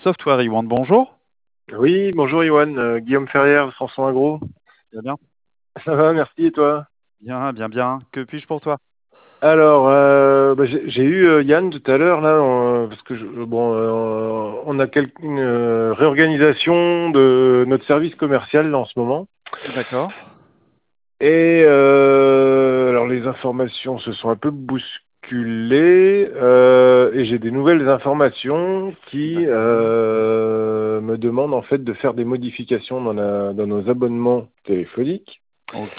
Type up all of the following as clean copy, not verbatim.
Software Iwan, bonjour. Oui, bonjour Yoann, Guillaume Ferrière, Sanson Agro. Bien, bien. Ça va, merci, et toi? Bien, bien, bien. Que puis-je pour toi? Alors, j'ai eu Yann tout à l'heure, là, parce que on a une réorganisation de notre service commercial là, en ce moment. D'accord. Et alors, les informations se sont un peu bousculées, et j'ai des nouvelles informations qui me demandent en fait de faire des modifications dans nos abonnements téléphoniques. Ok.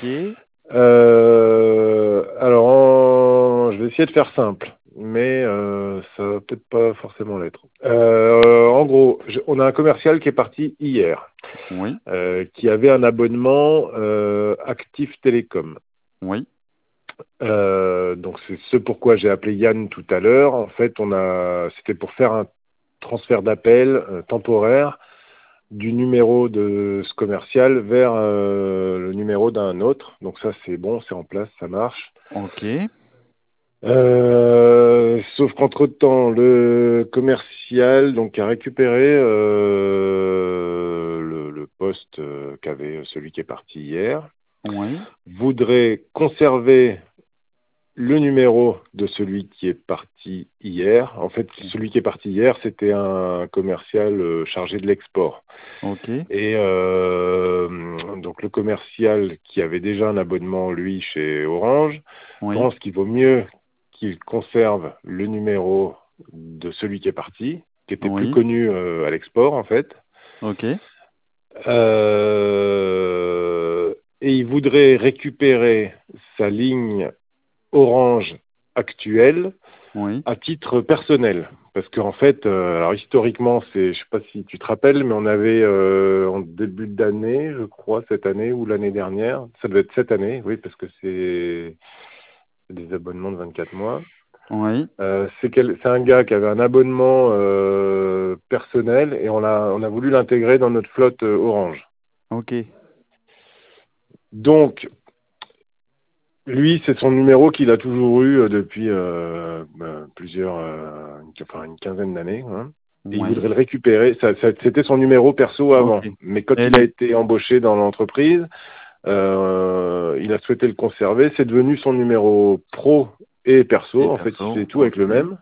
Je vais essayer de faire simple, mais ça va peut-être pas forcément l'être. En gros, on a un commercial qui est parti hier, Oui, qui avait un abonnement Actif Télécom. oui. Donc c'est ce pourquoi j'ai appelé Yann tout à l'heure. En fait, c'était pour faire un transfert d'appel temporaire du numéro de ce commercial vers le numéro d'un autre. Donc ça, c'est bon, c'est en place, ça marche. Ok. Sauf qu'entre-temps, le commercial donc, a récupéré le poste qu'avait celui qui est parti hier, Oui. voudrait conserver le numéro de celui qui est parti hier. En fait, celui qui est parti hier, c'était un commercial chargé de l'export. Ok. Et donc le commercial qui avait déjà un abonnement, lui, chez Orange, Oui. pense qu'il vaut mieux qu'il conserve le numéro de celui qui est parti, qui était plus Oui. connu à l'export, en fait. Ok. Et il voudrait récupérer sa ligne Orange actuelle Oui. à titre personnel. Parce qu'en fait, alors historiquement, je sais pas si tu te rappelles, mais on avait en début d'année, je crois, cette année ou l'année dernière, ça devait être cette année, oui, parce que c'est des abonnements de 24 mois. Oui. C'est un gars qui avait un abonnement personnel et on a voulu l'intégrer dans notre flotte Orange. Ok. Donc, lui, c'est son numéro qu'il a toujours eu depuis une quinzaine d'années, hein. Et il Oui. voudrait le récupérer. C'était son numéro perso Ok. avant. Mais quand Et il a été embauché dans l'entreprise, il a souhaité le conserver. C'est devenu son numéro pro et perso. En fait, il perso. fait tout avec Ok. le même.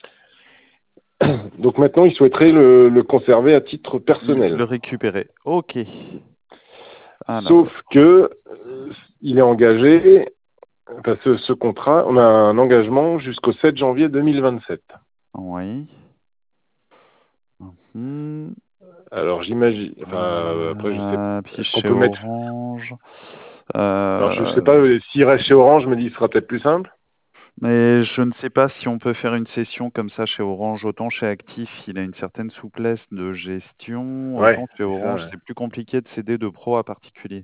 Donc maintenant, il souhaiterait le conserver à titre personnel. Le récupérer. Ok. Sauf Alors. que il est engagé. Enfin, ce contrat, on a un engagement jusqu'au 7 janvier 2027. Oui. Mhm. Alors j'imagine, après je sais, Puis est-ce qu'on chez peut mettre, Orange. alors je sais Euh, pas, s'il reste chez Orange, je me dis ce sera peut-être plus simple. Mais je ne sais pas si on peut faire une session comme ça chez Orange. Autant chez Actif, il a une certaine souplesse de gestion. Ouais, Autant chez c'est ça. Orange, Ouais. c'est plus compliqué de céder de pro à particulier.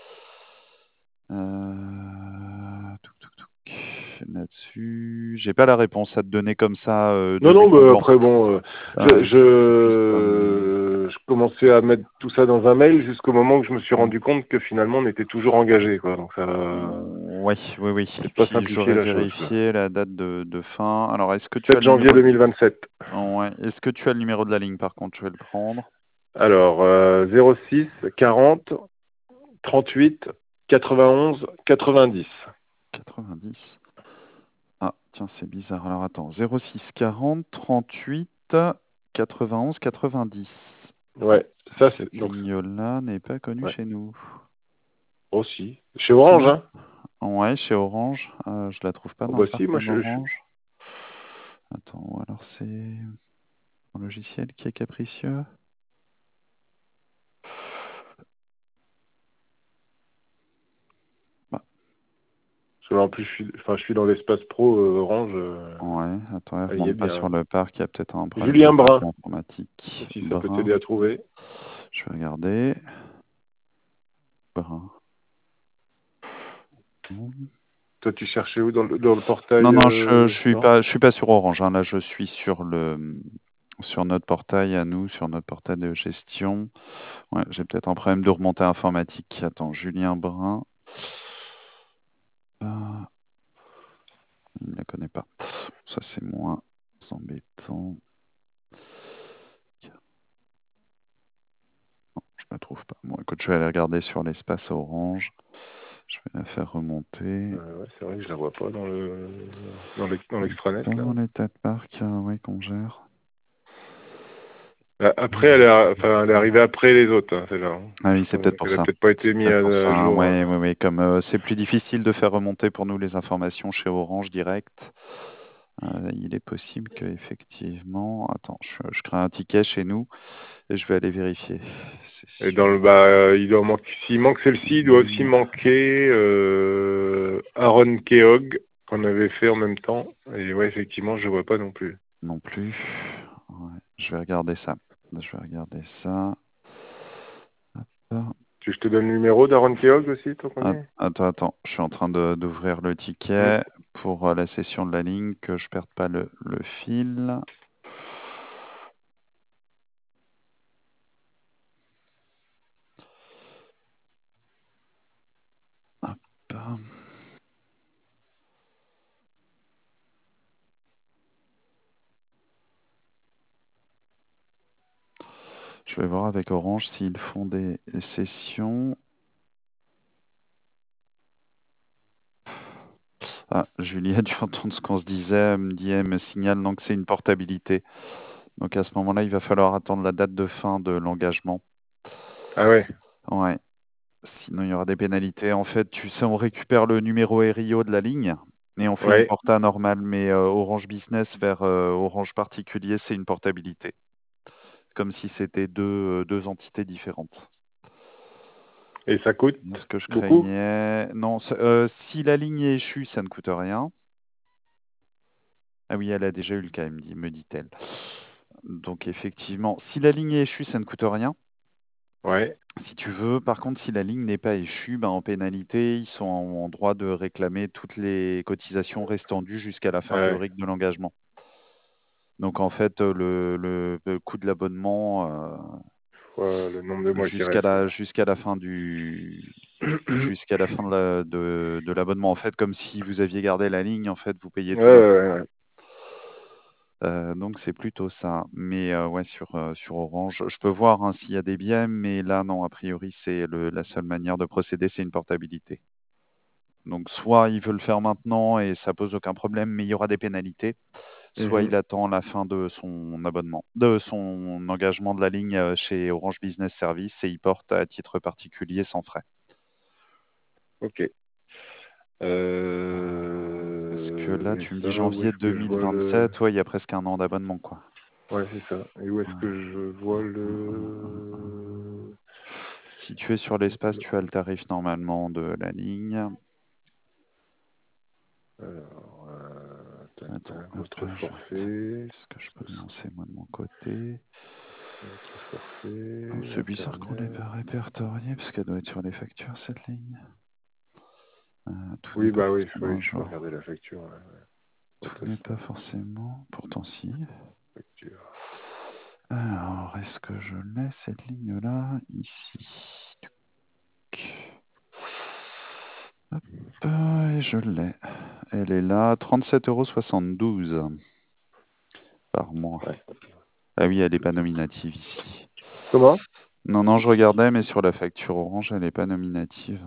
Touc. Là-dessus, j'ai pas la réponse à te donner comme ça de Non, non, but en bah, blanc. après bon, C'est plus. je commençais à mettre tout ça dans un mail jusqu'au moment où je me suis rendu compte que finalement on était toujours engagé, quoi. Donc ça, Oui, oui, oui. peut-être pas Puis simplifier j'aurais la chose, quoi. vérifié la date de fin. Alors, est-ce que tu as 7 le janvier numéro 2027. Ouais. Est-ce que tu as le numéro de la ligne par contre? Je vais le prendre. Alors 06 40 38 91 90. 90. Ah, tiens, c'est bizarre. Alors attends, 06 40 38 91 90. Ah, Ouais, ça c'est cette donc ligne-là n'est pas connue ouais, chez nous. aussi. Chez Orange, Si. hein. Ouais, chez Orange. Je la trouve pas Oh, dans le bah si, moi parcours d'Orange. Attends, ou alors c'est un logiciel qui est capricieux. Bah, parce que là, en plus je suis dans l'espace pro Orange, ouais, attends, elle elle y est remonte pas sur bien. le parc. Il y a peut-être un problème de Julien Brun, développement informatique. si ça peut Brun. t'aider à trouver. Je vais regarder. Brun. Toi, tu cherchais où dans le portail Non, non, non? je suis pas sur Orange, hein. Là, je suis sur notre portail à nous, sur notre portail de gestion. Ouais, j'ai peut-être un problème de remontée informatique. Attends, Julien Brun. Ah, il ne la connaît pas. Ça, c'est moins embêtant. Écoute, je vais aller regarder sur l'espace Orange. Je vais la faire remonter. Ouais, c'est vrai que je la vois pas dans l'extranet, Pas là. dans l'état de parc, ouais, qu'on gère. Après, elle est arrivée après les autres, hein, celle-là. Hein. Ah oui, Je c'est crois peut-être pour qu'elle a ça. peut-être pas été C'est mise peut-être pour à ça. jour. Ouais, ouais, ouais. Comme c'est plus difficile de faire remonter pour nous les informations chez Orange direct, il est possible que effectivement. Attends, je crée un ticket chez nous et je vais aller vérifier. C'est Et sûr. il doit manquer, s'il manque celle-ci, il doit aussi manquer Aaron Keogh, qu'on avait fait en même temps. Et ouais, effectivement, je ne vois pas non plus. Non plus. Ouais, je vais regarder ça. Je vais regarder ça. Hop. Je te donne le numéro d'Aaron Keogh aussi, toi, connais? Attends. Je suis en train d'ouvrir le Hmm. ticket pour la session de la ligne, que je perde pas le fil. Hop. Je vais voir avec Orange s'ils font des sessions. Ah, Julie a dû entendre ce qu'on se disait. Elle me dit, elle me signale donc c'est une portabilité. Donc à ce moment-là, il va falloir attendre la date de fin de l'engagement. Ah ouais, Ouais. Sinon, il y aura des pénalités. En fait, tu sais, on récupère le numéro RIO de la ligne et on fait une ouais. porta normale. Mais Orange Business vers Orange Particulier, c'est une portabilité. Comme si c'était deux entités différentes. Et ça coûte Moi, ce que je beaucoup? craignais. Non, si la ligne est échue, ça ne coûte rien. Ah oui, elle a déjà eu le cas, me dit-elle. Donc effectivement, si la ligne est échue, ça ne coûte rien. Ouais, Si tu veux, par contre, si la ligne n'est pas échue, ben, en pénalité, ils sont en droit de réclamer toutes les cotisations restant dues jusqu'à la fin ouais. théorique de l'engagement. Donc en fait, le coût de l'abonnement Fois le nombre de mois qui restent, quoi. jusqu'à la fin jusqu'à la fin de l'abonnement, en fait, comme si vous aviez gardé la ligne, en fait, vous payez Ouais, tout d'un coup. ouais, ouais. Donc c'est plutôt ça. Mais ouais, sur Orange, je peux voir hein, s'il y a des biais, mais là, non, a priori, c'est la seule manière de procéder, c'est une portabilité. Donc soit il veut le faire maintenant et ça pose aucun problème, mais il y aura des pénalités, soit Mhm. il attend la fin de son abonnement, de son engagement de la ligne chez Orange Business Service et il porte à titre particulier sans frais. Ok. Parce que là, Et tu me dis ça, où janvier est-ce que je vois le... 2027, ouais, il y a presque un an d'abonnement, quoi. Ouais, c'est ça. Et où est-ce Ouais. que je vois Ouais. le... Si tu es sur l'espace, tu as le tarif normalement de la ligne. Alors, tac, Attends, tac, hop, votre je vais. forfait, Est-ce que je peux le lancer moi de mon côté? votre Oh, forfait, c'est bizarre qu'on l'ait Internet. pas répertorié parce qu'elle doit être sur les factures cette ligne. Tout n'est Oui, pas bah oui, forcément oui, à je peux jour. regarder la facture. Ouais, ouais. Tout n'est Rotation, pas forcément. Pourtant si. facture. Alors, est-ce que je l'ai cette ligne-là ici? Tuc. Hop, et je l'ai. Elle est là, 37,72 € par mois. Ouais. Ah oui, elle n'est pas nominative ici. Comment? Non, non, je regardais, mais sur la facture Orange, elle n'est pas nominative.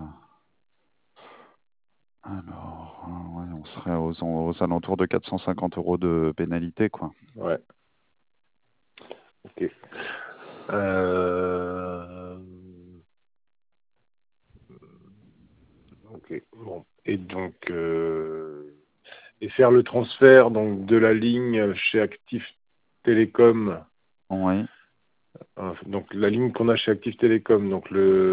Alors, ouais, on serait aux alentours de 450 € de pénalité, quoi. Ouais, ok. Euh... Ok, bon. Et donc, et faire le transfert donc, de la ligne chez Actif Télécom. Oui, Donc la ligne qu'on a chez Active Télécom, donc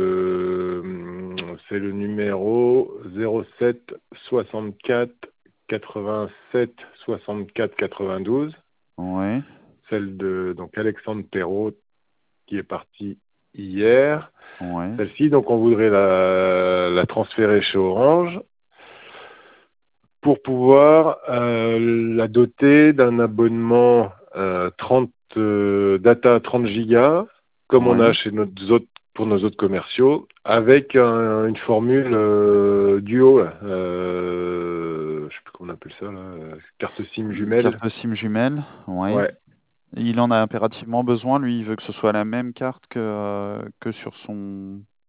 c'est le numéro 07 64 87 64 92, oui, celle de donc Alexandre Perrault qui est partie hier. oui. Celle-ci, donc on voudrait la transférer chez Orange pour pouvoir la doter d'un abonnement 30 data 30 gigas, comme on a Oui. chez pour nos autres commerciaux, avec une formule duo, je sais plus comment on appelle ça, là, carte SIM Une jumelle. carte SIM jumelle, oui. Ouais, Il en a impérativement besoin, lui, il veut que ce soit la même carte que sur son...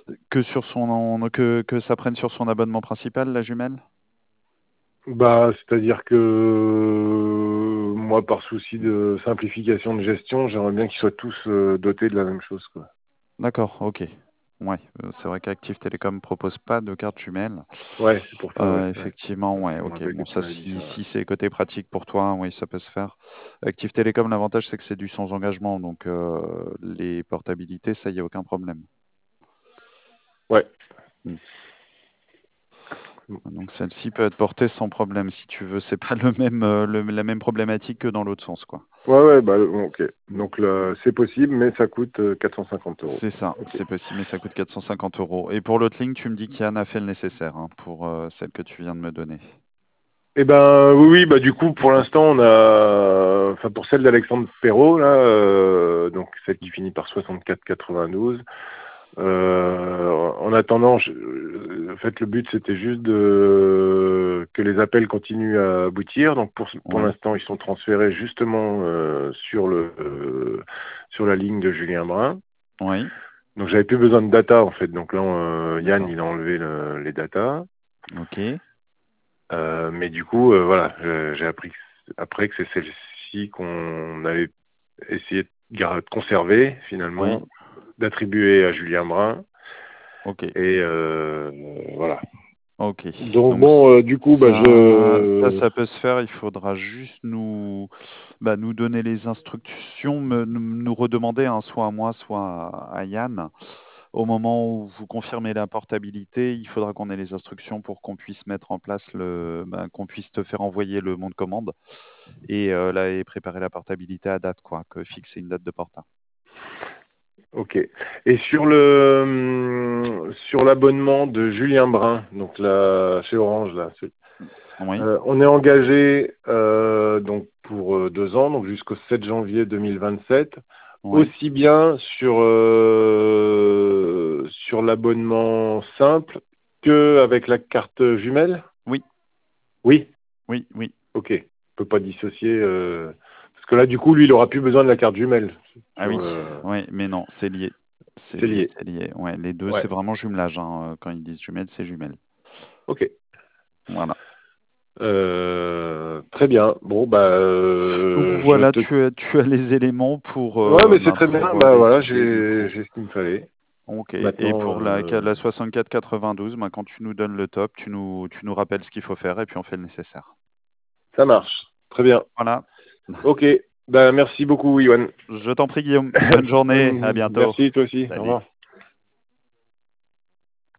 Que ça prenne sur son abonnement principal, la jumelle? Bah, c'est-à-dire que moi, par souci de simplification de gestion, j'aimerais bien qu'ils soient tous dotés de la même chose, quoi. D'accord, ok. Ouais, c'est vrai qu'Active Télécom propose pas de carte jumelle. Ouais, c'est pour ça, ouais. Effectivement, ouais, Je me ok. rappelle que Bon, tu ça, m'avais dit ça. si c'est côté pratique pour toi, oui, ça peut se faire. Active Télécom, l'avantage, c'est que c'est du sans engagement, donc les portabilités, ça, y a aucun problème. Ouais. Mm. Donc celle-ci peut être portée sans problème, si tu veux. C'est pas le même, la même problématique que dans l'autre sens, quoi. Ouais, bah, bon, ok. Mm. Donc là, c'est possible, mais ça coûte 450 €. C'est ça, Ok. c'est possible, mais ça coûte 450 euros. Et pour l'autre ligne, tu me dis qu'Yann a fait le nécessaire, hein, pour celle que tu viens de me donner. Eh ben oui, bah du coup pour l'instant on a, enfin pour celle d'Alexandre Perrault là, donc celle qui finit par 64,92. En attendant, en fait le but c'était juste que les appels continuent à aboutir. Donc pour Oui, l'instant ils sont transférés justement sur la ligne de Julien Brun. oui, Donc j'avais plus besoin de data en fait. Donc là Yann d'accord. il a enlevé les data. Ok, Mais du coup, voilà, j'ai appris après que c'est celle-ci qu'on avait essayé de conserver oui, finalement, d'attribuer à Julien Brun. ok. Et voilà. Ok. Donc Donc bon, du coup, bah, ça peut se faire. Il faudra juste nous donner les instructions, nous redemander, hein, soit à moi, soit à Yann. Au moment où vous confirmez la portabilité, il faudra qu'on ait les instructions pour qu'on puisse mettre en place qu'on puisse te faire envoyer le bon de commande et là et préparer la portabilité à date, quoi, que fixer une date de porta. ok. Et sur l'abonnement de Julien Brun, donc là chez Orange là, Oui, on est engagé donc pour 2 ans, donc jusqu'au 7 janvier 2027, oui, aussi bien sur l'abonnement simple que avec la carte jumelle. oui, Oui, oui, oui. ok. On peut pas dissocier parce que là du coup lui il aura plus besoin de la carte jumelle. Ah oui, oui, mais non, c'est lié. C'est C'est lié, lié. c'est lié. Ouais, les deux, Ouais. c'est vraiment jumelage, hein. Quand ils disent jumelles, c'est jumelles. Ok. Voilà. Très bien. Bon bah Donc je voilà, te. tu as les éléments Ouais, mais c'est très bien. Bah voilà, décider du coup. j'ai ce qu'il me fallait. Ok. Et Maintenant, pour la 6492, ben, quand tu nous donnes le top, tu nous rappelles ce qu'il faut faire et puis on fait le nécessaire. ça marche. Très bien. Voilà. Ok. Ben, merci beaucoup, Yoann. Je t'en prie, Guillaume. Bonne journée. À bientôt. Merci, toi aussi. Au Salut. revoir.